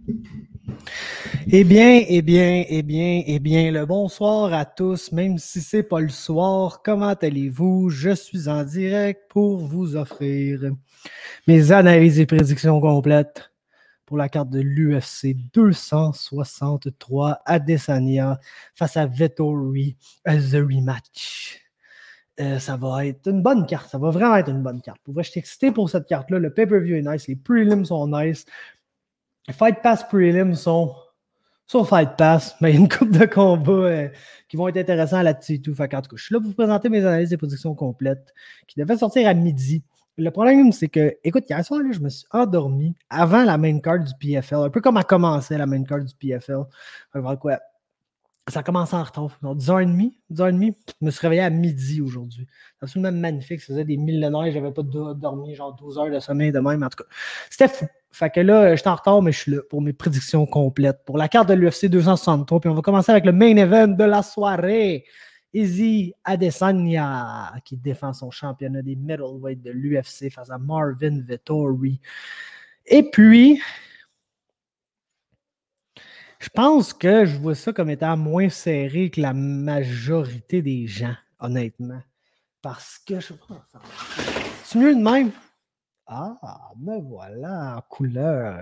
Le bonsoir à tous, même si c'est pas le soir, comment allez-vous? Je suis en direct pour vous offrir mes analyses et prédictions complètes pour la carte de l'UFC 263 Adesanya face à Vettori, The Rematch. Ça va être une bonne carte, ça va vraiment être une bonne carte. Pour vrai, je suis excité pour cette carte-là, le pay-per-view est nice, les prelims sont nice, les Fight Pass prelims sont sur Fight Pass, mais il y a une couple de combats qui vont être intéressants là-dessus et tout. Fait en tout cas, je suis là pour vous présenter mes analyses et prédictions complètes qui devaient sortir à midi. Le problème, c'est que, écoute, hier soir, là, je me suis endormi avant la main card du PFL, un peu comme a commencé la main card du PFL. Quoi, ça a commencé en retard, 10h30. Je me suis réveillé à midi aujourd'hui. C'est absolument magnifique. Ça faisait des millénaires, j'avais pas dormi genre 12 heures de sommeil de même. En tout cas, c'était fou. Fait que là, j'étais en retard, mais je suis là pour mes prédictions complètes. Pour la carte de l'UFC 263, puis on va commencer avec le main event de la soirée. Izzy Adesanya, qui défend son championnat des middleweight de l'UFC face à Marvin Vettori. Et puis, je pense que je vois ça comme étant moins serré que la majorité des gens, honnêtement. Parce que je sais pas. C'est mieux de même. Ah, me voilà en couleur.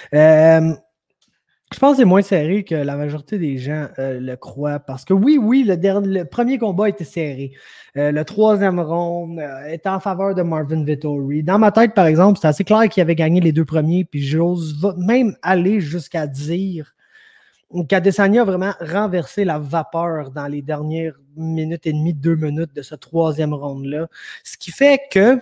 Je pense que c'est moins serré que la majorité des gens le croient. Parce que oui, le premier combat était serré. Le troisième round était en faveur de Marvin Vettori. Dans ma tête, par exemple, c'était assez clair qu'il avait gagné les deux premiers. Puis j'ose même aller jusqu'à dire qu'Adesanya a vraiment renversé la vapeur dans les dernières minutes et demie, 2 minutes de ce troisième round-là. Ce qui fait que,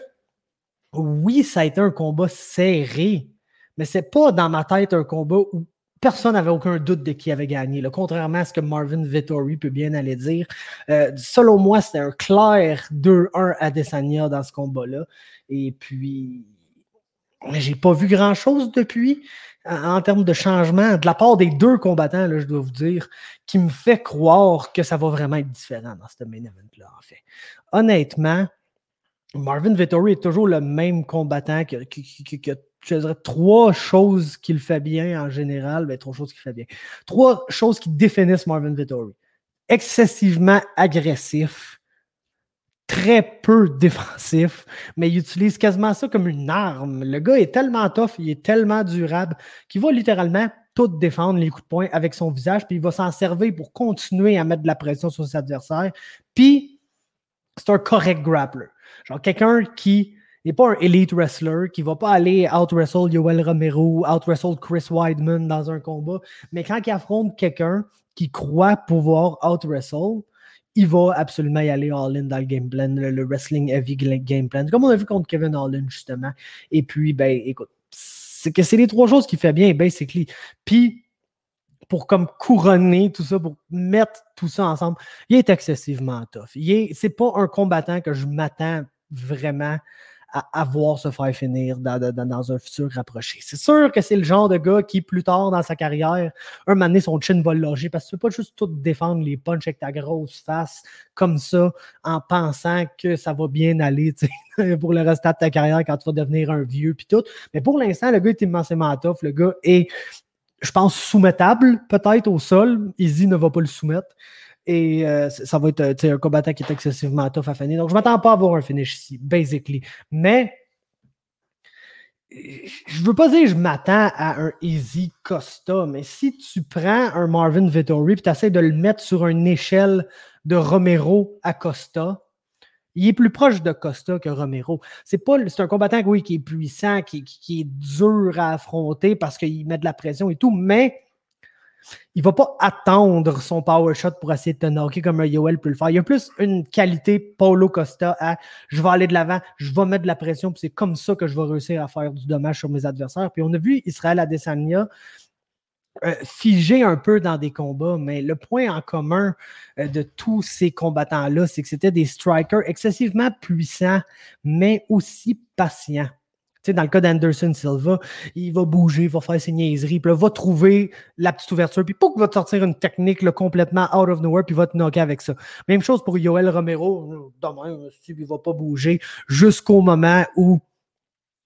oui, ça a été un combat serré, mais c'est pas dans ma tête un combat où personne n'avait aucun doute de qui avait gagné. Là, contrairement à ce que Marvin Vettori peut bien aller dire. Selon moi, c'était un clair 2-1 Adesanya dans ce combat-là. Et puis, j'ai pas vu grand-chose depuis en termes de changement de la part des deux combattants, là, je dois vous dire, qui me fait croire que ça va vraiment être différent dans ce main event-là, en fait. Honnêtement, Marvin Vettori est toujours le même combattant que je dirais 3 choses qu'il fait bien en général. Ben, 3 choses qu'il fait bien. 3 choses qui définissent Marvin Vettori. Excessivement agressif, très peu défensif, mais il utilise quasiment ça comme une arme. Le gars est tellement tough, il est tellement durable qu'il va littéralement tout défendre les coups de poing avec son visage, puis il va s'en servir pour continuer à mettre de la pression sur ses adversaires. Puis, c'est un correct grappler. Genre quelqu'un qui n'est pas un elite wrestler, qui ne va pas aller out-wrestle Yoel Romero, out-wrestle Chris Weidman dans un combat, mais quand il affronte quelqu'un qui croit pouvoir out-wrestle, il va absolument y aller all-in dans le game plan, le wrestling heavy game plan, comme on a vu contre Kevin Holland, justement. Et puis, ben, écoute, c'est les 3 choses qu'il fait bien, basically. Puis, pour comme couronner tout ça, pour mettre tout ça ensemble, il est excessivement tough. C'est pas un combattant que je m'attends vraiment à voir se faire finir dans un futur rapproché. C'est sûr que c'est le genre de gars qui, plus tard dans sa carrière, un moment donné, son chin va le loger parce que tu peux pas juste tout défendre les punches avec ta grosse face comme ça en pensant que ça va bien aller pour le restant de ta carrière quand tu vas devenir un vieux puis tout. Mais pour l'instant, le gars est immensément tough. Le gars est, je pense, soumettable peut-être au sol. Izzy ne va pas le soumettre. Et ça va être un combattant qui est excessivement tough à finir. Donc, je ne m'attends pas à avoir un finish ici, basically. Mais, je ne veux pas dire que je m'attends à un Izzy Costa, mais si tu prends un Marvin Vettori et tu essaies de le mettre sur une échelle de Romero à Costa, il est plus proche de Costa que Romero. C'est un combattant, oui, qui est puissant, qui est dur à affronter parce qu'il met de la pression et tout, mais il ne va pas attendre son power shot pour essayer de te knocker comme un Yoel peut le faire. Il y a plus une qualité Paulo Costa à je vais aller de l'avant, je vais mettre de la pression, puis c'est comme ça que je vais réussir à faire du dommage sur mes adversaires. Puis on a vu Israël Adesanya figé un peu dans des combats, mais le point en commun de tous ces combattants-là, c'est que c'était des strikers excessivement puissants, mais aussi patients. Tu sais, dans le cas d'Anderson Silva, il va bouger, il va faire ses niaiseries, puis là, va trouver la petite ouverture, puis il va te sortir une technique là, complètement out of nowhere, puis il va te knocker avec ça. Même chose pour Yoel Romero, demain, il ne va pas bouger jusqu'au moment où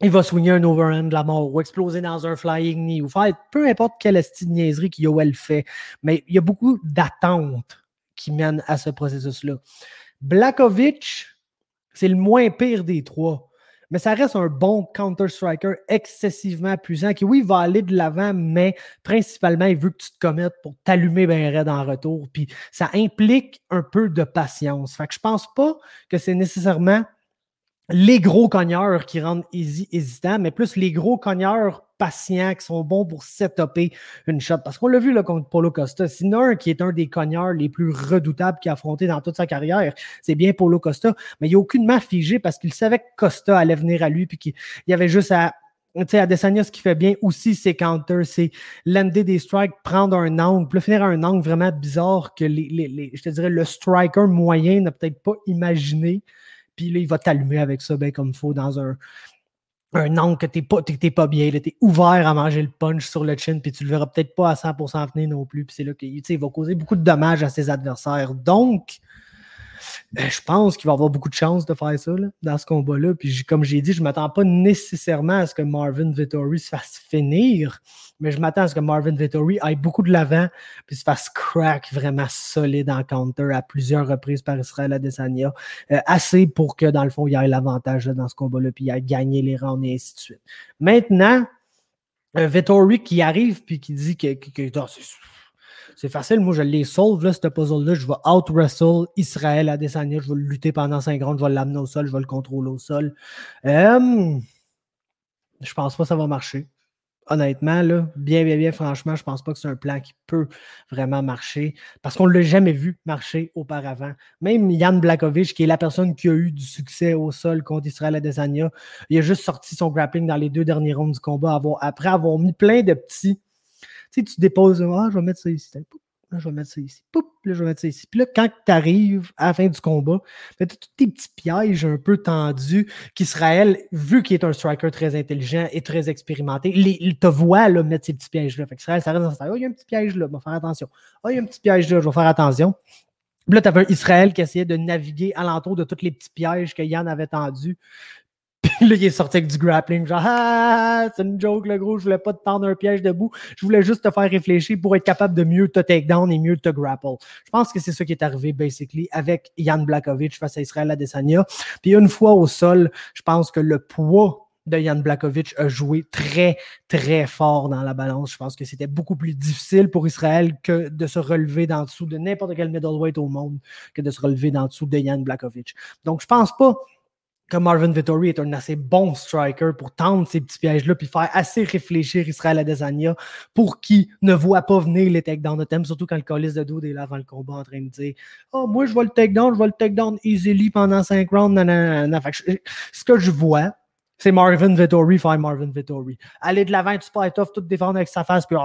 il va swinger un overhand de la mort ou exploser dans un flying knee ou faire peu importe quelle style de niaiserie que Yoel fait. Mais il y a beaucoup d'attentes qui mènent à ce processus-là. Blachowicz, c'est le moins pire des trois. Mais ça reste un bon counter-striker excessivement puissant qui, oui, va aller de l'avant, mais principalement, il veut que tu te commettes pour t'allumer bien raide en retour. Puis ça implique un peu de patience. Fait que je pense pas que c'est nécessairement les gros cogneurs qui rendent hésitants, mais plus les gros cogneurs patients qui sont bons pour setuper une shot. Parce qu'on l'a vu là, contre Paulo Costa. Sinon, un qui est un des cogneurs les plus redoutables qu'il a affronté dans toute sa carrière, c'est bien Paulo Costa, mais il n'a aucunement figé parce qu'il savait que Costa allait venir à lui puis qu'il y avait juste à... Tu sais, Adesanya, ce qui fait bien aussi, c'est counters, c'est lander des strikes, prendre un angle, puis finir à un angle vraiment bizarre que je te dirais, le striker moyen n'a peut-être pas imaginé. Puis là, il va t'allumer avec ça, bien comme il faut, dans un angle que t'es pas bien. T'es ouvert à manger le punch sur le chin, puis tu le verras peut-être pas à 100% venir non plus. Puis c'est là qu'il va causer beaucoup de dommages à ses adversaires. Donc, je pense qu'il va avoir beaucoup de chances de faire ça là, dans ce combat-là. Puis comme j'ai dit, je ne m'attends pas nécessairement à ce que Marvin Vettori se fasse finir, mais je m'attends à ce que Marvin Vettori aille beaucoup de l'avant puis se fasse crack vraiment solide en counter à plusieurs reprises par Israel Adesanya. Assez pour que, dans le fond, il y ait l'avantage là, dans ce combat-là puis il ait gagné les rounds et ainsi de suite. Maintenant, Vettori qui arrive puis qui dit que c'est facile, moi je l'ai solve, là, ce puzzle-là, je vais out-wrestle Israel Adesanya, je vais le lutter pendant 5 rounds, je vais l'amener au sol, je vais le contrôler au sol. Je pense pas que ça va marcher. Honnêtement, là, bien, franchement, je pense pas que c'est un plan qui peut vraiment marcher parce qu'on ne l'a jamais vu marcher auparavant. Même Jan Blachowicz, qui est la personne qui a eu du succès au sol contre Israel Adesanya, il a juste sorti son grappling dans les 2 derniers rounds du combat après avoir mis plein de petits. Tu sais, tu déposes, je vais mettre ça ici. Là, je vais mettre ça ici. Poup, là, je vais mettre ça ici. Puis là, quand tu arrives à la fin du combat, tu as tous tes petits pièges un peu tendus qu'Israël, vu qu'il est un striker très intelligent et très expérimenté, il te voit là, mettre ces petits pièges-là. Fait qu'Israël, ça reste dans sa tête. Oh, il y a un petit piège là, je vais faire attention. Oh, il y a un petit piège là, je vais faire attention. Puis là, tu avais un Israël qui essayait de naviguer alentour de tous les petits pièges que Yann avait tendus. Puis là, il est sorti avec du grappling. Genre, c'est une joke, le gros. Je voulais pas te tendre un piège debout. Je voulais juste te faire réfléchir pour être capable de mieux te take down et mieux te grapple. Je pense que c'est ça qui est arrivé, basically, avec Jan Blachowicz face à Israel Adesanya. Puis une fois au sol, je pense que le poids de Jan Blachowicz a joué très, très fort dans la balance. Je pense que c'était beaucoup plus difficile pour Israël que de se relever d'en dessous de n'importe quel middleweight au monde que de se relever d'en dessous de Jan Blachowicz. Donc, je pense pas que Marvin Vettori est un assez bon striker pour tendre ces petits pièges-là puis faire assez réfléchir Israel Adesanya pour qu'il ne voit pas venir les takedowns de thème, surtout quand le calice de Dude est là avant le combat en train de dire « Oh, moi, je vais le takedown easily pendant 5 rounds. » Ce que je vois, c'est Marvin Vettori faire Marvin Vettori. Aller de l'avant, super tough, tout défendre avec sa face, puis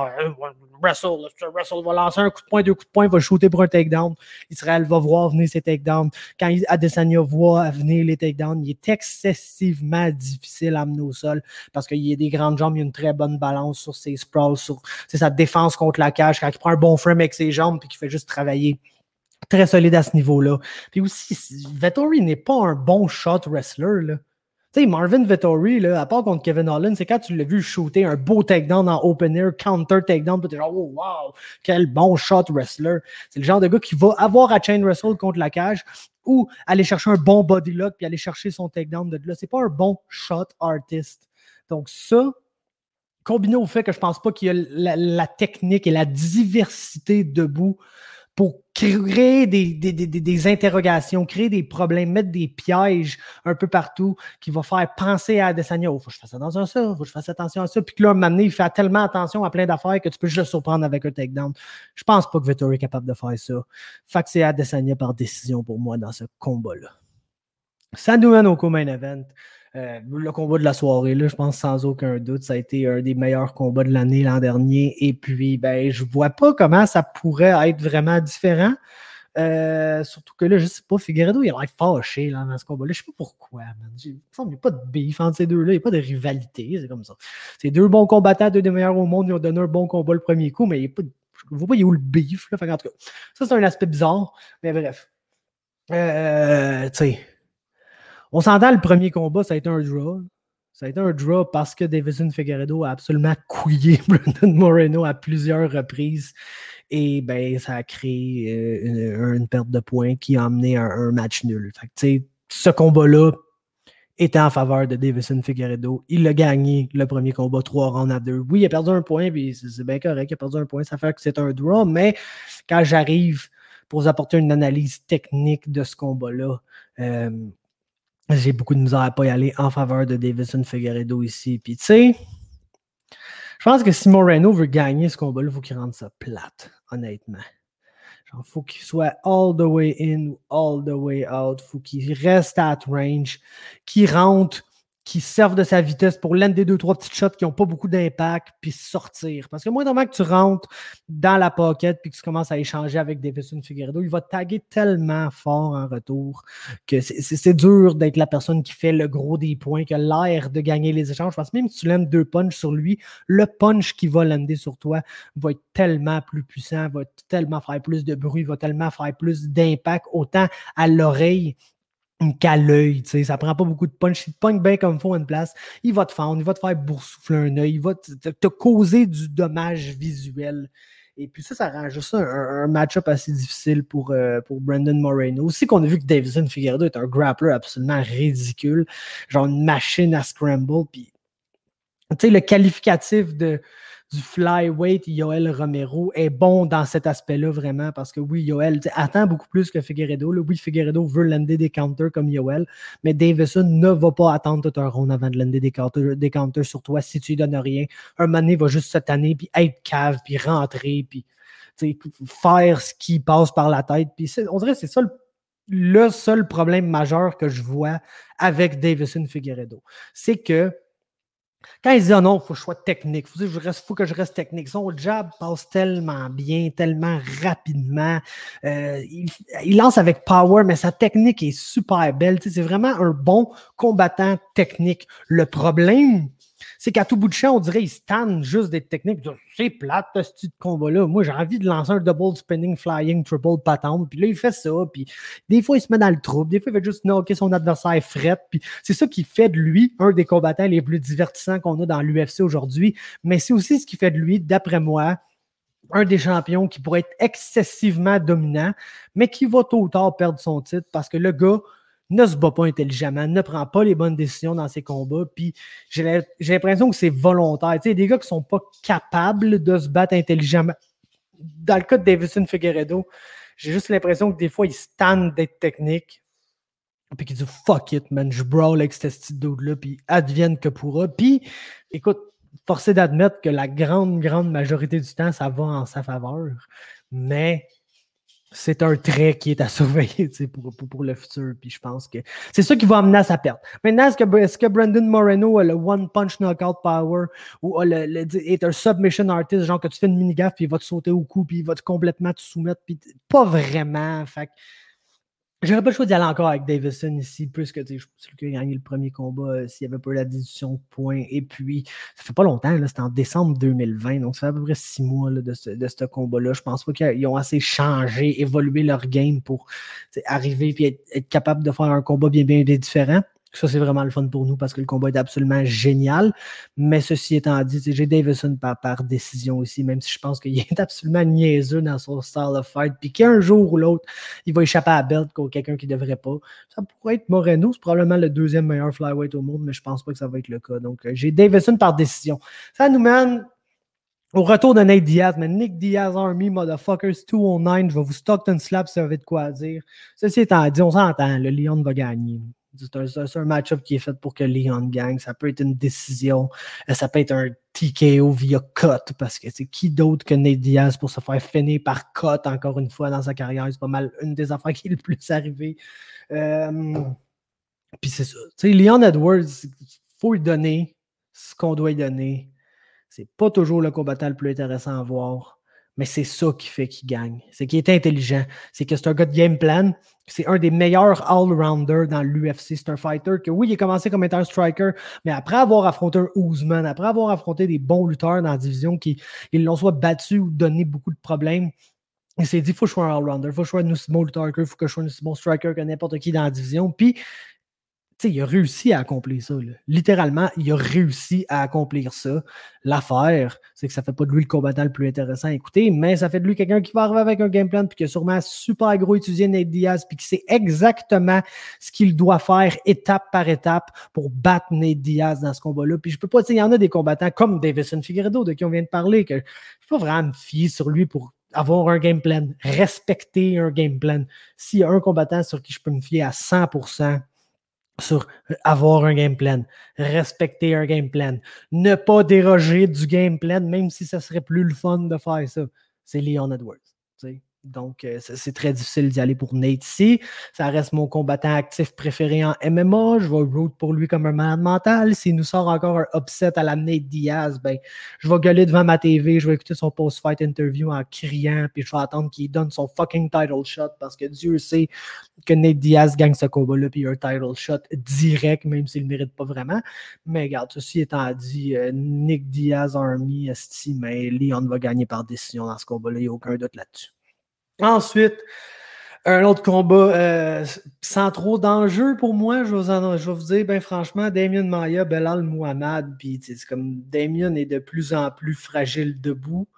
Russell va lancer un coup de poing, 2 coups de poing, va shooter pour un takedown. Israël va voir venir ses takedowns. Quand Adesanya voit venir les takedowns, il est excessivement difficile à amener au sol parce qu'il y a des grandes jambes, il y a une très bonne balance sur ses sprawls, sur sa défense contre la cage, quand il prend un bon frame avec ses jambes puis qu'il fait juste travailler. Très solide à ce niveau-là. Puis aussi, Vettori n'est pas un bon shot wrestler, là. Tu sais, Marvin Vettori, là, à part contre Kevin Holland, c'est quand tu l'as vu shooter un beau takedown en open air, counter takedown, puis t'es genre, oh, wow, quel bon shot wrestler. C'est le genre de gars qui va avoir à chain wrestle contre la cage ou aller chercher un bon body lock puis aller chercher son takedown de là. C'est pas un bon shot artist. Donc ça, combiné au fait que je pense pas qu'il y a la technique et la diversité debout pour créer des interrogations, créer des problèmes, mettre des pièges un peu partout qui va faire penser à Adesanya. Oh, faut que je fasse attention à ça, faut que je fasse attention à ça. Puis que là, un moment donné, il fait tellement attention à plein d'affaires que tu peux juste le surprendre avec un takedown. Je pense pas que Vettori est capable de faire ça. Fait que c'est Adesanya par décision pour moi dans ce combat-là. Ça nous mène au co-main event. Le combat de la soirée, là, je pense sans aucun doute, ça a été un des meilleurs combats de l'année l'an dernier. Et puis, ben, je vois pas comment ça pourrait être vraiment différent. Surtout que là, je sais pas, Figueiredo, il a l'air fâché là, dans ce combat-là. Je sais pas pourquoi, man. Il n'y a pas de beef entre ces deux-là, il n'y a pas de rivalité, c'est comme ça. C'est 2 bons combattants, 2 des meilleurs au monde, ils ont donné un bon combat le premier coup, mais il n'y a pas je ne vois pas il y a où le beef. Là. Fait en tout cas, ça, c'est un aspect bizarre, mais bref. Tu sais. On s'entend, le premier combat, ça a été un draw. Ça a été un draw parce que Deiveson Figueiredo a absolument couillé Brandon Moreno à plusieurs reprises. Et ben, ça a créé une perte de points qui a amené un match nul. Fait que, ce combat-là était en faveur de Deiveson Figueiredo. Il a gagné le premier combat 3 rounds à 2. Oui, il a perdu un point, puis c'est bien correct, il a perdu un point. Ça fait que c'est un draw, mais quand j'arrive pour vous apporter une analyse technique de ce combat-là, j'ai beaucoup de misère à ne pas y aller en faveur de Deiveson Figueiredo ici. Puis tu sais, je pense que si Moreno veut gagner ce combat-là, il faut qu'il rende ça plate, honnêtement. Il faut qu'il soit all the way in ou all the way out. Il faut qu'il reste at range, qu'il rentre, qu'il serve de sa vitesse pour lander 2-3 petites shots qui n'ont pas beaucoup d'impact, puis sortir. Parce que moi, normalement que tu rentres dans la pocket puis que tu commences à échanger avec Deiveson Figueiredo, il va te taguer tellement fort en retour que c'est dur d'être la personne qui fait le gros des points, qui a l'air de gagner les échanges. Parce que même si tu landes 2 punches sur lui, le punch qui va lander sur toi va être tellement plus puissant, va tellement faire plus de bruit, va tellement faire plus d'impact, autant à l'oreille qu'à l'œil, tu sais, ça prend pas beaucoup de punch. Il te pogne bien comme il faut à une place, il va te fendre, il va te faire boursoufler un œil, il va te causer du dommage visuel. Et puis ça rend juste un match-up assez difficile pour Brandon Moreno. Aussi qu'on a vu que Deiveson Figueiredo est un grappler absolument ridicule, genre une machine à scramble, puis tu sais, le qualificatif du flyweight Yoel Romero est bon dans cet aspect-là vraiment parce que oui, Yoel attend beaucoup plus que Figueiredo. Là, oui, Figueiredo veut lander des counters comme Yoel, mais Deiveson ne va pas attendre tout un round avant de lander des counters sur toi si tu lui donnes rien. Un moment donné, il va juste se tanner, puis être cave, puis rentrer, puis faire ce qui passe par la tête. Puis on dirait que c'est ça le seul problème majeur que je vois avec Deiveson Figueiredo. C'est que quand il dit oh non, il faut que je sois technique, il faut que je reste technique. Son jab passe tellement bien, tellement rapidement. Il lance avec power, mais sa technique est super belle. C'est vraiment un bon combattant technique. Le problème, c'est qu'à tout bout de champ, on dirait qu'il se tanne juste d'être technique. C'est plate, ce petit combat-là. Moi, j'ai envie de lancer un double spinning, flying, triple patente. Puis là, il fait ça. Puis des fois, il se met dans le trouble. Des fois, il fait juste knocker son adversaire frette. Puis c'est ça qui fait de lui un des combattants les plus divertissants qu'on a dans l'UFC aujourd'hui. Mais c'est aussi ce qui fait de lui, d'après moi, un des champions qui pourrait être excessivement dominant, mais qui va tôt ou tard perdre son titre parce que le gars ne se bat pas intelligemment, ne prend pas les bonnes décisions dans ses combats, puis j'ai l'impression que c'est volontaire. Tu sais, des gars qui sont pas capables de se battre intelligemment. Dans le cas de Deiveson Figueiredo, j'ai juste l'impression que des fois, il se tanne d'être technique, puis qu'il dit « fuck it, man, je brawl avec ce petit dude-là, puis advienne que pourra. » Puis, écoute, forcé d'admettre que la grande majorité du temps, ça va en sa faveur, mais c'est un trait qui est à surveiller pour le futur. Puis je pense que c'est ça qui va amener à sa perte. Maintenant, est-ce que Brandon Moreno a le one punch knockout power ou est un submission artist, genre que tu fais une mini-gaffe puis il va te sauter au cou puis il va complètement te soumettre? Puis pas vraiment. Fait que j'aurais pas le choix d'y aller encore avec Deiveson ici, puisque c'est lui qui a gagné le premier combat s'il n'y avait pas eu la déduction de points. Et puis, ça fait pas longtemps, là, c'était en décembre 2020, donc ça fait à peu près 6 mois là, de ce combat-là. Je pense pas qu'ils ont assez changé, évolué leur game pour arriver et être capable de faire un combat bien différent. Ça, c'est vraiment le fun pour nous parce que le combat est absolument génial. Mais ceci étant dit, j'ai Deiveson par décision ici, même si je pense qu'il est absolument niaiseux dans son style of fight. Puis qu'un jour ou l'autre, il va échapper à la belt contre quelqu'un qui ne devrait pas. Ça pourrait être Moreno, c'est probablement le deuxième meilleur flyweight au monde, mais je ne pense pas que ça va être le cas. Donc, j'ai Deiveson par décision. Ça nous mène au retour de Nate Diaz, mais Nick Diaz Army, motherfuckers, 209, je vais vous Stockton slap si ça avait de quoi dire. Ceci étant dit, on s'entend, le Leon va gagner. C'est un match-up qui est fait pour que Leon gagne. Ça peut être une décision. Ça peut être un TKO via cut parce que c'est qui d'autre que Nate Diaz pour se faire finir par cut encore une fois dans sa carrière. C'est pas mal une des affaires qui est le plus arrivé. Puis c'est ça. Tu sais, Leon Edwards, il faut lui donner ce qu'on doit lui donner. C'est pas toujours le combattant le plus intéressant à voir, mais c'est ça qui fait qu'il gagne. C'est qu'il est intelligent. C'est que c'est un gars de game plan. C'est un des meilleurs all-rounders dans l'UFC. C'est un fighter que, oui, il a commencé comme étant un striker, mais après avoir affronté un Ousmane, après avoir affronté des bons lutteurs dans la division qui ils l'ont soit battu ou donné beaucoup de problèmes, il s'est dit, il faut que je sois un all-rounder, il faut que je sois un aussi bon lutteur, il faut que je sois un aussi bon striker que n'importe qui dans la division. Puis, sais, il a réussi à accomplir ça. Là. Littéralement, il a réussi à accomplir ça. L'affaire, c'est que ça fait pas de lui le combattant le plus intéressant à écouter, mais ça fait de lui quelqu'un qui va arriver avec un game plan puis qui a sûrement super gros étudié Nate Diaz puis qui sait exactement ce qu'il doit faire étape par étape pour battre Nate Diaz dans ce combat-là. Puis je peux pas, tu sais, il y en a des combattants comme Deiveson Figueiredo de qui on vient de parler que je peux pas vraiment me fier sur lui pour avoir un game plan, respecter un game plan. S'il y a un combattant sur qui je peux me fier à 100%, sur avoir un game plan, respecter un game plan, ne pas déroger du game plan, même si ça serait plus le fun de faire ça. C'est Leon Edwards. T'sais. Donc, c'est très difficile d'y aller pour Nate ici. Ça reste mon combattant actif préféré en MMA. Je vais root pour lui comme un malade mental. S'il nous sort encore un upset à la Nate Diaz, ben, je vais gueuler devant ma TV, je vais écouter son post-fight interview en criant, puis je vais attendre qu'il donne son fucking title shot parce que Dieu sait que Nate Diaz gagne ce combat-là, puis il y a un title shot direct, même s'il ne le mérite pas vraiment. Mais regarde, ceci étant dit, Nick Diaz Army, mais Leon va gagner par décision dans ce combat-là, il n'y a aucun doute là-dessus. Ensuite, un autre combat sans trop d'enjeux pour moi, je vais vous dire, ben franchement, Demian Maia, Belal Muhammad, puis c'est comme Demian est de plus en plus fragile debout.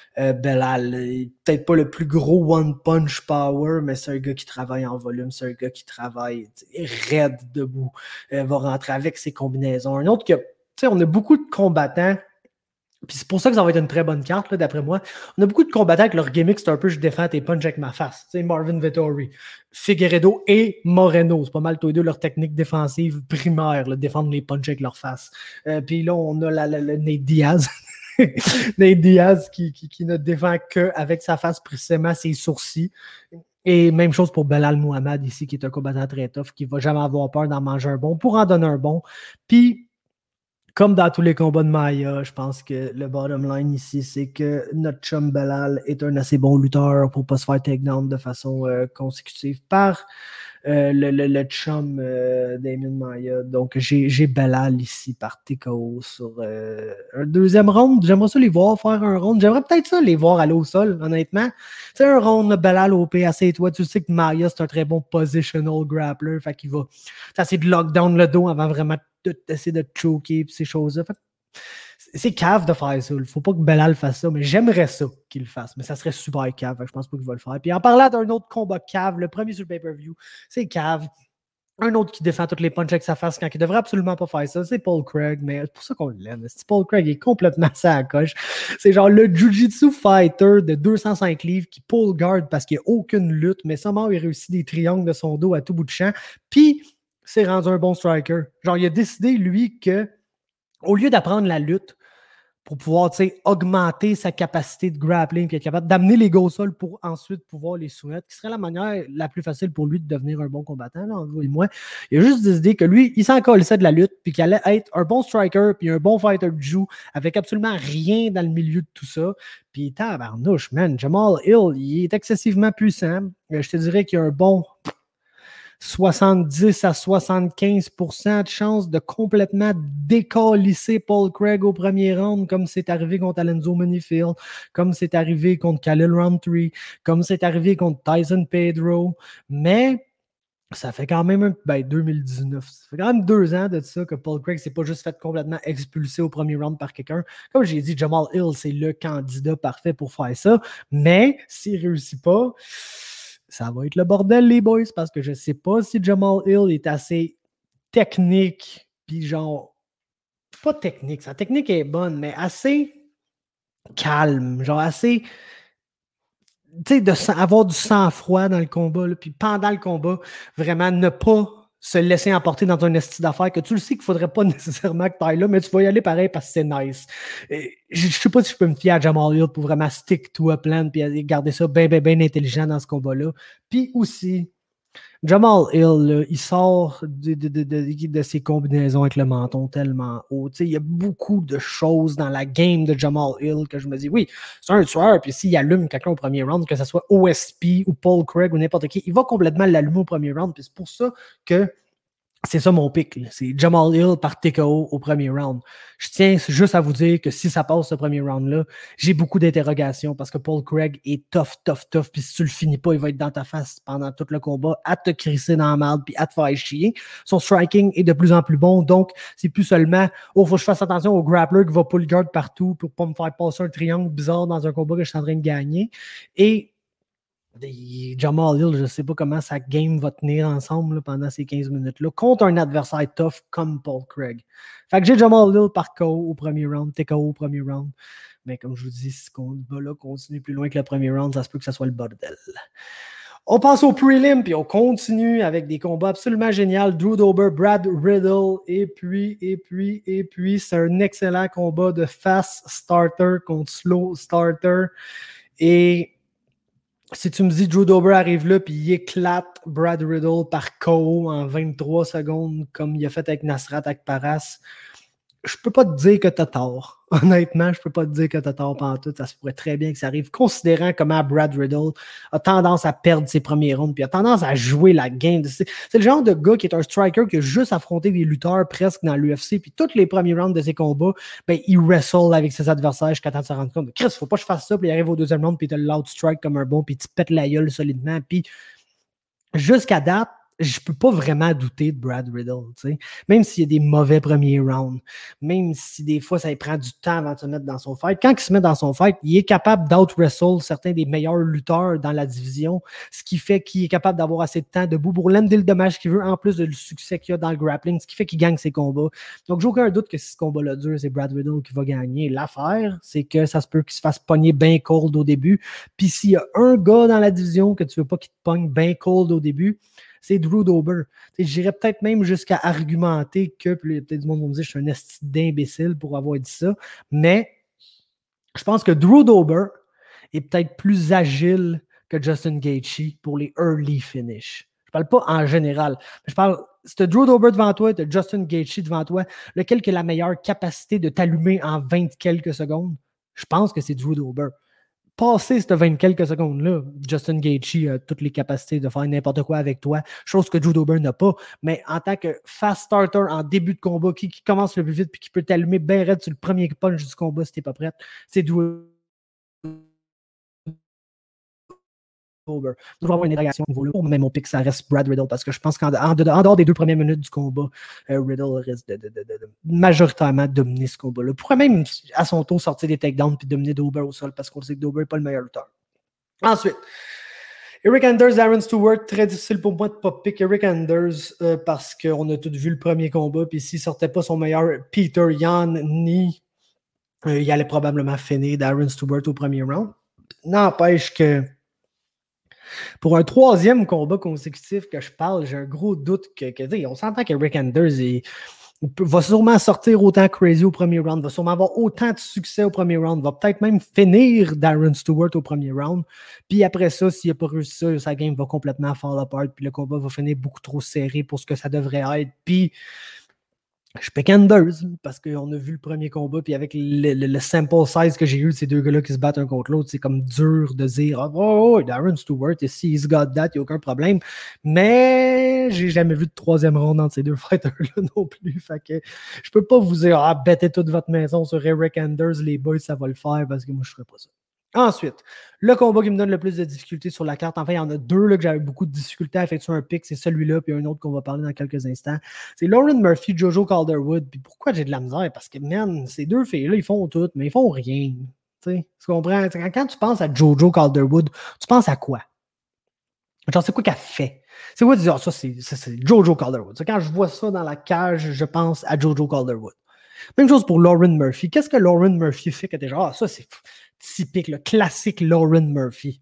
Belal, peut-être pas le plus gros one punch power, mais c'est un gars qui travaille en volume, c'est un gars qui travaille raide debout, va rentrer avec ses combinaisons. Un autre que, tu sais, on a beaucoup de combattants. Puis c'est pour ça que ça va être une très bonne carte, là, d'après moi. On a beaucoup de combattants avec leur gimmick, c'est un peu je défends tes punches avec ma face. Tu sais, Marvin Vettori, Figueiredo et Moreno. C'est pas mal tous les deux leur technique défensive primaire, là, défendre les punches avec leur face. Puis là, on a le Nate Diaz. Nate Diaz qui ne défend qu'avec sa face, précisément ses sourcils. Et même chose pour Belal Muhammad ici, qui est un combattant très tough, qui va jamais avoir peur d'en manger un bon pour en donner un bon. Puis comme dans tous les combats de Maia, je pense que le bottom line ici, c'est que notre chum Belal est un assez bon lutteur pour ne pas se faire takedown de façon consécutive par le chum Demian Maia. Donc, j'ai Belal ici par TKO sur un deuxième round. J'aimerais ça les voir faire un round. J'aimerais peut-être ça les voir aller au sol, honnêtement. C'est un round, Belal OP, assez-toi. Tu sais que Maia, c'est un très bon positional grappler. Fait qu'il va essayer de lockdown le dos avant vraiment d'essayer de choker et ces choses-là. C'est cave de faire ça. Il ne faut pas que Belal fasse ça, mais j'aimerais ça qu'il le fasse. Mais ça serait super cave. Je pense pas qu'il va le faire. Puis en parlant d'un autre combat cave, le premier sur le pay-per-view, c'est cave. Un autre qui défend toutes les punches avec sa face quand il devrait absolument pas faire ça, c'est Paul Craig, mais c'est pour ça qu'on l'aime. Paul Craig est complètement ça à coche. C'est genre le Jiu-Jitsu fighter de 205 livres qui pull guard parce qu'il n'y a aucune lutte, mais somehow il réussit des triangles de son dos à tout bout de champ. Puis c'est rendu un bon striker. Genre, il a décidé, lui, que au lieu d'apprendre la lutte pour pouvoir, augmenter sa capacité de grappling et être capable d'amener les gars au sol pour ensuite pouvoir les soumettre, qui serait la manière la plus facile pour lui de devenir un bon combattant, là, en vous et moi. Il a juste décidé que lui, il s'en collait de la lutte puis qu'il allait être un bon striker puis un bon fighter de jiu avec absolument rien dans le milieu de tout ça. Puis tabarnouche, man, Jamal Hill, il est excessivement puissant. Je te dirais qu'il a un bon 70 à 75% de chance de complètement décalisser Paul Craig au premier round, comme c'est arrivé contre Alonzo Monifield, comme c'est arrivé contre Khalil Rountree, comme c'est arrivé contre Tyson Pedro. Mais ça fait quand même 2019. Ça fait quand même 2 ans de ça que Paul Craig s'est pas juste fait complètement expulser au premier round par quelqu'un. Comme j'ai dit, Jamal Hill, c'est le candidat parfait pour faire ça. Mais s'il réussit pas, ça va être le bordel, les boys, parce que je ne sais pas si Jamal Hill est assez technique, puis genre, pas technique, sa technique est bonne, mais assez calme, genre assez, tu sais, avoir du sang-froid dans le combat, puis pendant le combat, vraiment ne pas se laisser emporter dans un esti d'affaires que tu le sais qu'il ne faudrait pas nécessairement que tu ailles là, mais tu vas y aller pareil parce que c'est nice. Je ne sais pas si je peux me fier à Jamal Hill pour vraiment stick to a plan et garder ça bien intelligent dans ce combat-là. Puis aussi, Jamal Hill, là, il sort de ses combinaisons avec le menton tellement haut. Il y a beaucoup de choses dans la game de Jamal Hill que je me dis, oui, c'est un tueur, puis s'il allume quelqu'un au premier round, que ce soit OSP ou Paul Craig ou n'importe qui, il va complètement l'allumer au premier round. Puis c'est pour ça que C'est ça mon pick. Là. C'est Jamal Hill par TKO au premier round. Je tiens juste à vous dire que si ça passe ce premier round-là, j'ai beaucoup d'interrogations parce que Paul Craig est tough. Puis si tu le finis pas, il va être dans ta face pendant tout le combat, à te crisser dans la merde puis à te faire chier. Son striking est de plus en plus bon. Donc, c'est plus seulement faut que je fasse attention au grappler qui va pull guard partout pour pas me faire passer un triangle bizarre dans un combat que je suis en train de gagner. Et Jamal Hill, je ne sais pas comment sa game va tenir ensemble là, pendant ces 15 minutes-là contre un adversaire tough comme Paul Craig. Fait que j'ai Jamal Hill par KO au premier round, TKO au premier round. Mais comme je vous dis, si ce combat-là continue plus loin que le premier round, ça se peut que ça soit le bordel. On passe au prelim, puis on continue avec des combats absolument géniaux. Drew Dober, Brad Riddle, et puis, c'est un excellent combat de fast starter contre slow starter. Et si tu me dis Drew Dober arrive là puis il éclate Brad Riddle par KO en 23 secondes comme il a fait avec Nasrat Akparas, je peux pas te dire que t'as tort. Honnêtement, je peux pas te dire que t'as tort pantoute. Ça se pourrait très bien que ça arrive, considérant comment Brad Riddle a tendance à perdre ses premiers rounds puis a tendance à jouer la game. C'est le genre de gars qui est un striker qui a juste affronté des lutteurs presque dans l'UFC puis tous les premiers rounds de ses combats, ben, il wrestle avec ses adversaires jusqu'à temps de se rendre compte. Chris, faut pas que je fasse ça puis il arrive au deuxième round puis il te l'outstrike comme un bon puis tu pètes la gueule solidement puis jusqu'à date, je peux pas vraiment douter de Brad Riddle, t'sais. Même s'il y a des mauvais premiers rounds, même si des fois ça lui prend du temps avant de se mettre dans son fight. Quand il se met dans son fight, il est capable d'out-wrestle certains des meilleurs lutteurs dans la division, ce qui fait qu'il est capable d'avoir assez de temps debout pour lander le dommage qu'il veut, en plus de le succès qu'il a dans le grappling, ce qui fait qu'il gagne ses combats. Donc j'ai aucun doute que si ce combat-là dure, c'est Brad Riddle qui va gagner. L'affaire, c'est que ça se peut qu'il se fasse pogner bien cold au début. Puis s'il y a un gars dans la division que tu veux pas qu'il te pogne bien cold au début, c'est Drew Dober. J'irais peut-être même jusqu'à argumenter que, puis peut-être du monde va me dire que je suis un esti d'imbécile pour avoir dit ça, mais je pense que Drew Dober est peut-être plus agile que Justin Gaethje pour les early finish. Je parle pas en général, mais je parle, si tu as Drew Dober devant toi, tu as Justin Gaethje devant toi, lequel qui a la meilleure capacité de t'allumer en 20 quelques secondes? Je pense que c'est Drew Dober. Passer ces 20 quelques secondes-là, Justin Gaethje a toutes les capacités de faire n'importe quoi avec toi, chose que Drew Dober n'a pas, mais en tant que fast starter en début de combat, qui commence le plus vite et qui peut t'allumer bien raide sur le premier punch du combat si t'es pas prête, c'est Drew Dober. Je vais avoir une réaction au niveau-là, mais mon pick, ça reste Brad Riddle, parce que je pense qu'en dehors des 2 premières minutes du combat, Riddle risque de majoritairement dominer ce combat-là. Il pourrait même, à son tour, sortir des takedowns et dominer Dober au sol, parce qu'on sait que Dober n'est pas le meilleur lutteur. Ensuite, Eric Anders, Aaron Stewart, très difficile pour moi de pas pick Eric Anders parce qu'on a tous vu le premier combat, puis s'il sortait pas son meilleur Peter Yan ni il allait probablement finir d'Aaron Stewart au premier round. N'empêche que pour un 3e combat consécutif que je parle, j'ai un gros doute que on s'entend qu'Eric Anders va sûrement sortir autant crazy au premier round, va sûrement avoir autant de succès au premier round, va peut-être même finir d'Aaron Stewart au premier round. Puis après ça, s'il n'a pas réussi ça, sa game va complètement fall apart, puis le combat va finir beaucoup trop serré pour ce que ça devrait être. Puis je pick Anders parce qu'on a vu le premier combat, puis avec le sample size que j'ai eu de ces 2 gars-là qui se battent un contre l'autre, c'est comme dur de dire oh, Aaron Stewart, si he's got that, il n'y a aucun problème. Mais j'ai jamais vu de 3e round entre ces 2 fighters-là non plus. Fait que je peux pas vous dire bettez toute votre maison sur Eric Anders, les boys, ça va le faire parce que moi je ferais pas ça. Ensuite, le combat qui me donne le plus de difficultés sur la carte, enfin, il y en a 2 là, que j'avais beaucoup de difficultés à effectuer un pick, c'est celui-là, puis un autre qu'on va parler dans quelques instants. C'est Lauren Murphy, Jojo Calderwood. Puis pourquoi j'ai de la misère? Parce que, man, ces 2 filles-là, ils font tout, mais ils font rien. Tu comprends? Quand tu penses à Jojo Calderwood, tu penses à quoi? Genre, c'est quoi qu'elle fait? C'est quoi de dire, ça, c'est Jojo Calderwood. Quand je vois ça dans la cage, je pense à Jojo Calderwood. Même chose pour Lauren Murphy. Qu'est-ce que Lauren Murphy fait que t'es genre, ça, c'est typique, le classique Lauren Murphy.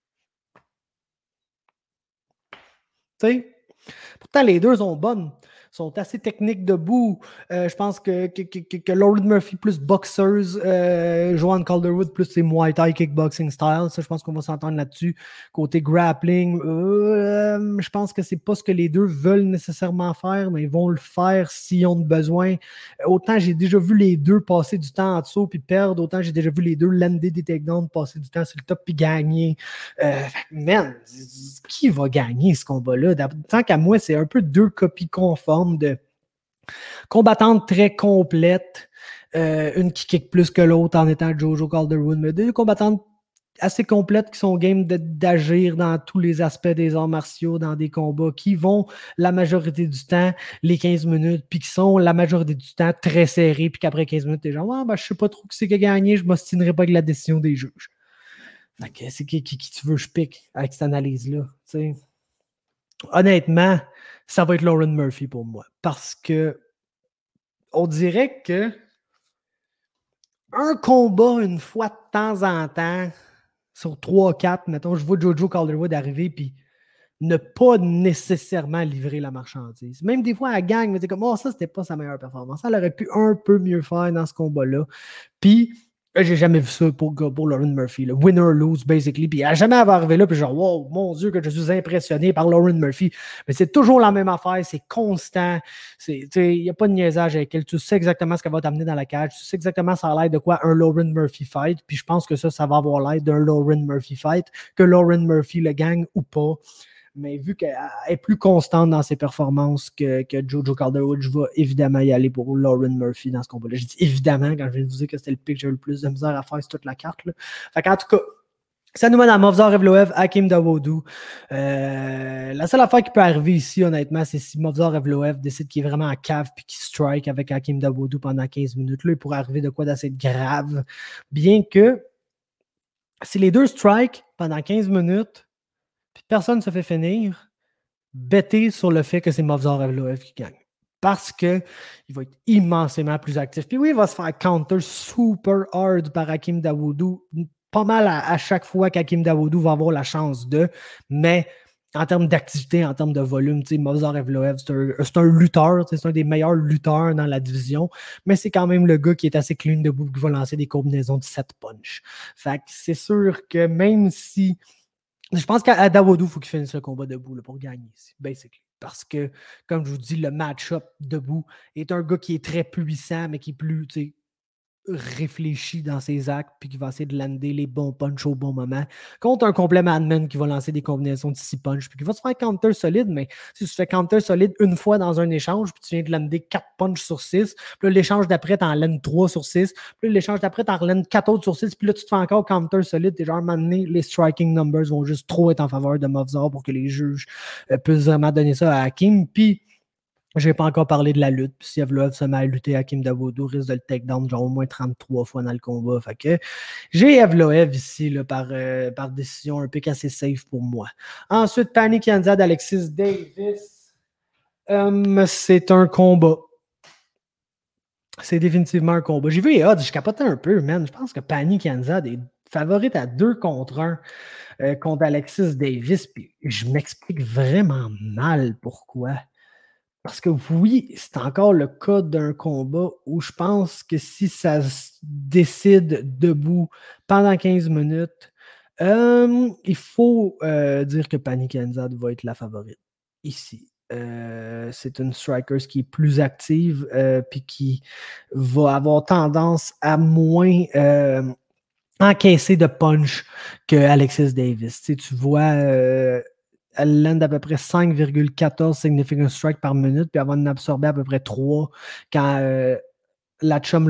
Tu sais? Pourtant, les 2 sont bonnes. Sont assez techniques debout. Je pense que Lauren Murphy plus boxeuse, Joanne Calderwood plus ses Muay Thai kickboxing style. Ça, je pense qu'on va s'entendre là-dessus. Côté grappling, je pense que c'est pas ce que les 2 veulent nécessairement faire, mais ils vont le faire s'ils ont besoin. Autant j'ai déjà vu les 2 passer du temps en dessous puis perdre, autant j'ai déjà vu les 2 lander des takedowns, passer du temps sur le top puis gagner. Man, qui va gagner ce combat-là? Tant qu'à moi, c'est un peu 2 copies conformes ensemble de combattantes très complètes, une qui kick plus que l'autre en étant Jojo Calderwood, mais deux combattantes assez complètes qui sont game d'agir dans tous les aspects des arts martiaux, dans des combats qui vont la majorité du temps, les 15 minutes, puis qui sont la majorité du temps très serrés, puis qu'après 15 minutes, t'es genre, ah, ben, je sais pas trop qui c'est qui a gagné, je m'ostinerai pas avec la décision des juges. Fait que c'est qui tu veux je pique avec cette analyse-là, t'sais. Honnêtement, ça va être Lauren Murphy pour moi, parce que on dirait que un combat une fois de temps en temps, sur 3-4, mettons, je vois Jojo Calderwood arriver puis ne pas nécessairement livrer la marchandise. Même des fois, elle gagne, mais c'est comme, oh, ça, c'était pas sa meilleure performance. Elle aurait pu un peu mieux faire dans ce combat-là. Puis, j'ai jamais vu ça pour Lauren Murphy. Là. Win or lose, basically. Puis, elle n'a jamais arrivé là, puis genre, wow, mon Dieu, que je suis impressionné par Lauren Murphy. Mais c'est toujours la même affaire, c'est constant. Il n'y a pas de niaisage avec elle. Tu sais exactement ce qu'elle va t'amener dans la cage. Tu sais exactement ça a l'air de quoi un Lauren Murphy fight. Puis, je pense que ça va avoir l'air d'un Lauren Murphy fight, que Lauren Murphy le gagne ou pas. Mais vu qu'elle est plus constante dans ses performances que Jojo Calderwood, je vais évidemment y aller pour Lauren Murphy dans ce combat-là. Je dis évidemment quand je viens de vous dire que c'était le pick que j'ai eu le plus de misère à faire sur toute la carte. Là. Fait qu'en tout cas, ça nous mène à Movsar Evloev, Hakeem Dawodu. La seule affaire qui peut arriver ici, honnêtement, c'est si Movsar Evloev décide qu'il est vraiment en cave puis qu'il strike avec Hakeem Dawodu pendant 15 minutes. Là, il pourrait arriver de quoi d'assez grave. Bien que si les deux strike pendant 15 minutes, puis personne ne se fait finir, better sur le fait que c'est Movsar Evloev qui gagne. Parce qu'il va être immensément plus actif. Puis oui, il va se faire counter super hard par Hakeem Dawodu, pas mal à chaque fois qu'Hakeem Dawodu va avoir la chance de, mais en termes d'activité, en termes de volume, Movsar Evloev, c'est un lutteur, c'est un des meilleurs lutteurs dans la division, mais c'est quand même le gars qui est assez clean debout, qui va lancer des combinaisons de 7 punch. Fait que c'est sûr que même si je pense qu'à Dawodu, il faut qu'il finisse le combat debout là, pour gagner ici, basically. Parce que, comme je vous dis, le match-up debout est un gars qui est très puissant, mais qui est plus réfléchi dans ses actes, puis qui va essayer de lander les bons punchs au bon moment. Contre un complet Madman qui va lancer des combinaisons de 6 punchs, puis qui va se faire counter solide, mais si tu fais counter solide une fois dans un échange, puis tu viens de lander 4 punchs sur 6, puis là, l'échange d'après, t'en landes 3 sur 6, puis là, l'échange d'après, t'en landes 4 autres sur 6, puis là, tu te fais encore counter solide, et genre, à un moment donné, les striking numbers vont juste trop être en faveur de Movsar pour que les juges puissent vraiment donner ça à Hakeem, puis je n'ai pas encore parlé de la lutte. Puis si Evloev se met à lutter, Hakeem Dawodu risque de le take-down genre au moins 33 fois dans le combat. Fait que j'ai Evloev ici là, par décision, un pick assez safe pour moi. Ensuite, Pannie Kianzad, Alexis Davis. C'est un combat. C'est définitivement un combat. J'ai vu les odds, je capotais un peu, man. Je pense que Pannie Kianzad est favorite à 2 contre 1 contre Alexis Davis. Puis je m'explique vraiment mal pourquoi. Parce que oui, c'est encore le cas d'un combat où je pense que si ça se décide debout pendant 15 minutes, il faut dire que Pannie Kianzad va être la favorite ici. C'est une striker qui est plus active puis qui va avoir tendance à moins encaisser de punch que Alexis Davis. Tu vois elle land à peu près 5,14 significant strike par minute, puis elle va en absorber à peu près 3 quand la chum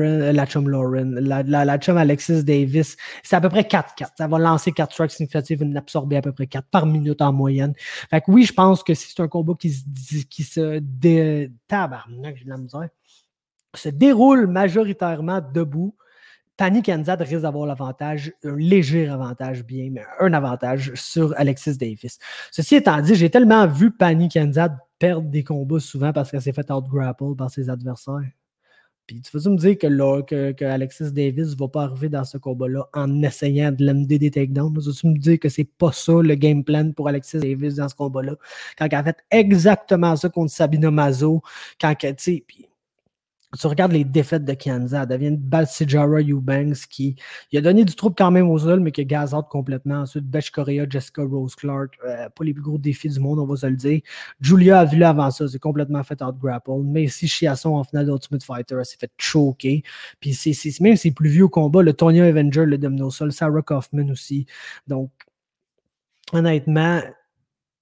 Alexis Davis, c'est à peu près 4-4. Ça va lancer 4 strikes significatifs et en absorber à peu près 4 par minute en moyenne. Fait que oui, je pense que c'est un combat qui se tabarnak, j'ai de la misère, se déroule majoritairement debout. Pannie Kianzad risque d'avoir l'avantage, un léger avantage bien, mais un avantage sur Alexis Davis. Ceci étant dit, j'ai tellement vu Pannie Kianzad perdre des combats souvent parce qu'elle s'est fait out-grapple par ses adversaires. Puis tu vas me dire que Alexis Davis ne va pas arriver dans ce combat-là en essayant de l'amener des takedowns. Tu vas me dire que c'est pas ça le game plan pour Alexis Davis dans ce combat-là. Quand elle a fait exactement ça contre Sabina Mazo, quand tu sais, puis tu regardes les défaites de Kianzad, elle vient de Balsijara Eubanks qui il a donné du trouble quand même au sol, mais qui a gaz out complètement. Ensuite, Betch Correa, Jessica Rose Clark, pas les plus gros défis du monde, on va se le dire. Julia Avila avant ça, c'est complètement fait out-grapple. Mais ici, Chiasson en finale d'Ultimate Fighter, elle s'est fait choquer. Puis même ses plus vieux combats, le Tonya Avenger, le domino au sol, Sarah Kaufman aussi. Donc, honnêtement,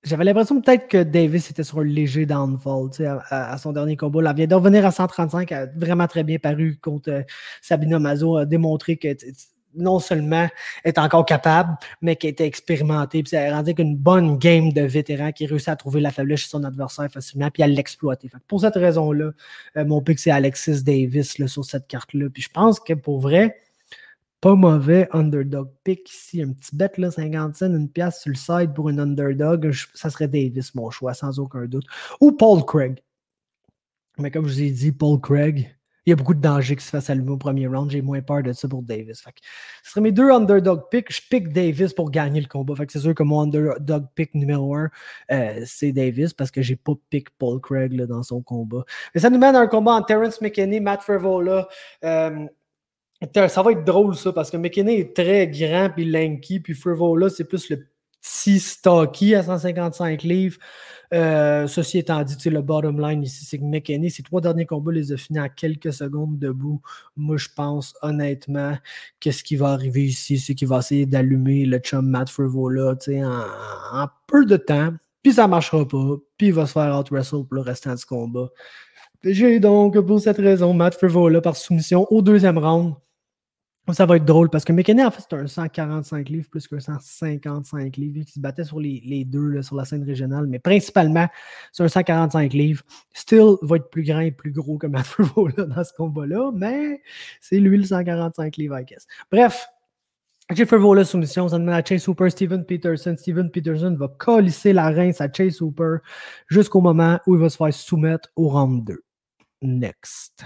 J'avais l'impression peut-être que Davis était sur un léger downfall à son dernier combat. Là, il vient de revenir à 135, a vraiment très bien paru contre Sabina Mazo, a démontré que non seulement est encore capable, mais qui était expérimenté. Puis ça a rendu qu'une bonne game de vétéran qui réussit à trouver la faiblesse chez son adversaire facilement, puis à l'exploiter. Pour cette raison-là, mon pick, c'est Alexis Davis là, sur cette carte-là. Puis je pense que pour vrai, pas mauvais underdog pick ici. Un petit bet, là, 50 cents, une pièce sur le side pour une underdog. Ça serait Davis, mon choix, sans aucun doute. Ou Paul Craig. Mais comme je vous ai dit, Paul Craig, il y a beaucoup de danger qu'il se fasse allumer au premier round. J'ai moins peur de ça pour Davis. Fait que ce serait mes deux underdog picks. Je pick Davis pour gagner le combat. Fait que c'est sûr que mon underdog pick numéro 1, c'est Davis parce que j'ai pas pick Paul Craig là, dans son combat. Mais ça nous mène à un combat en Terrence McKinney, Matt Frevola. Ça va être drôle, ça, parce que McKinney est très grand, puis lanky, puis Frevola, c'est plus le petit stocky à 155 livres. Ceci étant dit, le bottom line ici, c'est que McKinney, ses 3 derniers combats, les a finis à quelques secondes debout. Moi, je pense, honnêtement, que ce qui va arriver ici, c'est qu'il va essayer d'allumer le chum Matt Frevola, en peu de temps, puis ça marchera pas, puis il va se faire out-wrestle pour le restant du combat. J'ai donc, pour cette raison, Matt Frevola par soumission au 2e round. Ça va être drôle parce que McKinney, en fait, c'est un 145 livres plus qu'un 155 livres qui se battait sur les deux là, sur la scène régionale, mais principalement, c'est un 145 livres. Still va être plus grand et plus gros que Matt Frevola dans ce combat-là, mais c'est lui le 145 livres, I guess. Bref, j'ai Frevola soumission, ça demande à Chase Hooper, Steven Peterson. Steven Peterson va colisser la rince à Chase Hooper jusqu'au moment où il va se faire soumettre au round 2. Next.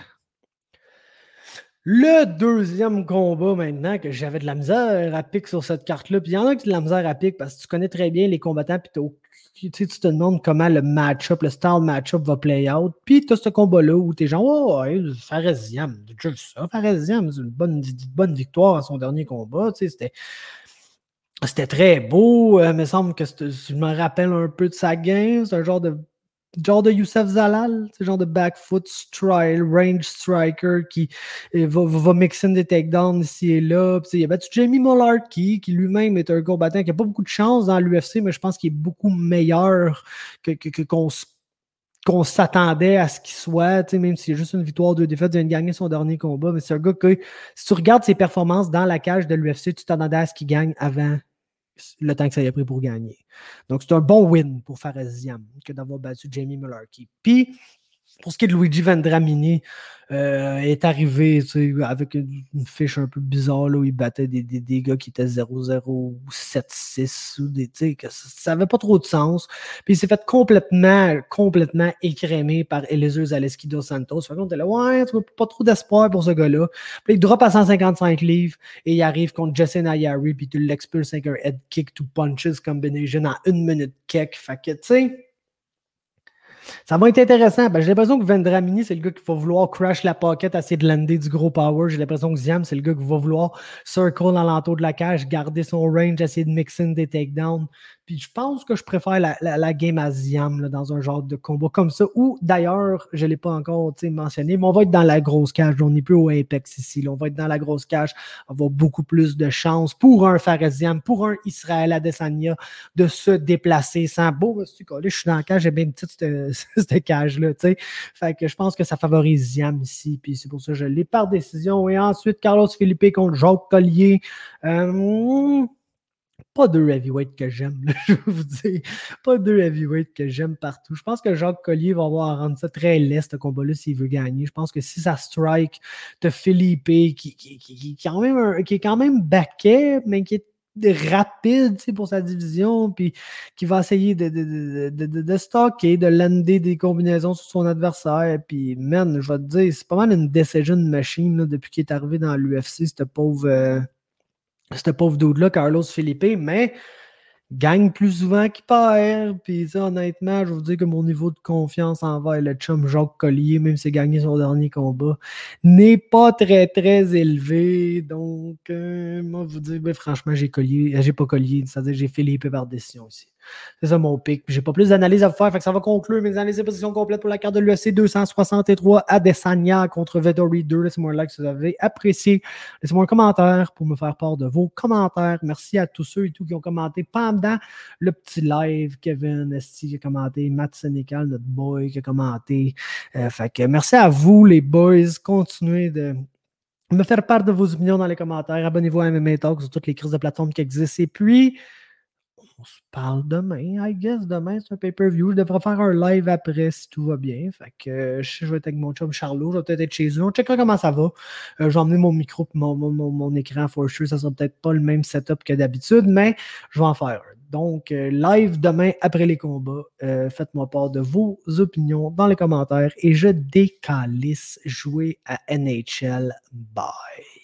Le 2e combat maintenant que j'avais de la misère à pique sur cette carte-là. Puis il y en a qui ont de la misère à pique parce que tu connais très bien les combattants. Puis tu te demandes comment le match-up, le style match-up va play out. Puis tu as ce combat-là où t'es genre, oh, ouais, Faresiam, j'ai déjà vu ça. Faresiam, c'est une bonne victoire à son dernier combat. C'était très beau. Il me semble que je me rappelle un peu de sa game. C'est un genre de Youssef Zalal, c'est genre de back foot range striker qui va mixer des takedowns ici et là. Puis, il a battu Jamie Mullarkey, qui lui-même est un combattant qui n'a pas beaucoup de chance dans l'UFC, mais je pense qu'il est beaucoup meilleur qu'on s'attendait à ce qu'il soit, même s'il y a juste une victoire, 2 défaites, il vient de gagner son dernier combat. Mais c'est un gars que, si tu regardes ses performances dans la cage de l'UFC, tu t'attendais à ce qu'il gagne avant le temps que ça a pris pour gagner. Donc, c'est un bon win pour Faresiam que d'avoir battu Jamie Mullarkey. Puis, pour ce qui est de Luigi Vendramini, est arrivé avec une fiche un peu bizarre là, où il battait des gars qui étaient 0-0 ou 7-6 ou que ça n'avait pas trop de sens. Puis il s'est fait complètement écrémé par Eliezer Zaleski dos Santos. Fait qu'on était là, ouais, pas trop d'espoir pour ce gars-là. Puis il drop à 155 livres et il arrive contre Jesse Nayari puis tu l'expulses avec un head kick to punches combination en 1 minute kick. Fait que, tu sais, ça va être intéressant. J'ai l'impression que Vendramini, c'est le gars qui va vouloir crash la pocket, essayer de lander du gros power. J'ai l'impression que Ziam, c'est le gars qui va vouloir circle alentour de la cage, garder son range, essayer de mixer des takedowns. Puis je pense que je préfère la game à Ziam là, dans un genre de combat comme ça. Ou d'ailleurs, je ne l'ai pas encore mentionné, mais on va être dans la grosse cage. On n'est plus au Apex ici. Là. On va être dans la grosse cage. On va avoir beaucoup plus de chances pour un Faresiam, pour un Israël Adesanya de se déplacer sans beau. Je suis dans la cage, j'ai bien une petite cette cage-là. Fait que je pense que ça favorise Ziam ici. Puis c'est pour ça que je l'ai par décision. Et ensuite, Carlos Felipe contre Jacques Collier. Pas 2 heavyweights que j'aime, là, je vais vous dire. Pas 2 heavyweights que j'aime partout. Je pense que Jacques Collier va avoir à rendre ça très laid, ce combat-là, s'il veut gagner. Je pense que si ça strike, t'as Felipe qui est quand même baquet, mais qui est rapide pour sa division, puis qui va essayer de stocker, de lander des combinaisons sur son adversaire. Puis, man, je vais te dire, c'est pas mal une decision machine là, depuis qu'il est arrivé dans l'UFC, ce pauvre dude-là, Carlos Felipe, mais gagne plus souvent qu'il perd. Puis ça, honnêtement, je vais vous dire que mon niveau de confiance envers le chum Jacques Collier, même s'il a gagné son dernier combat, n'est pas très, très élevé. Donc, moi, je vous dis, franchement, j'ai pas Collier, c'est-à-dire j'ai Felipe par décision ici. C'est ça mon pic. J'ai pas plus d'analyse à vous faire. Fait que ça va conclure mes analyses de position complète pour la carte de l'UFC 263 Adesanya contre Vettori 2. Laissez-moi un like si vous avez apprécié. Laissez-moi un commentaire pour me faire part de vos commentaires. Merci à tous ceux et tout qui ont commenté pendant le petit live. Kevin Esti qui a commenté, Matt Sénécal, notre boy qui a commenté. Fait que merci à vous les boys. Continuez de me faire part de vos opinions dans les commentaires. Abonnez-vous à MMA Talk sur toutes les crises de plateforme qui existent. Et puis, on se parle demain, I guess. Demain, c'est un pay-per-view. Je devrais faire un live après si tout va bien. Fait que je vais être avec mon chum Charlot. Je vais peut-être être chez eux. On checkera comment ça va. Je vais emmener mon micro et mon écran for sure. Ça sera peut-être pas le même setup que d'habitude, mais je vais en faire un. Donc, live demain après les combats. Faites-moi part de vos opinions dans les commentaires et je décalisse jouer à NHL. Bye.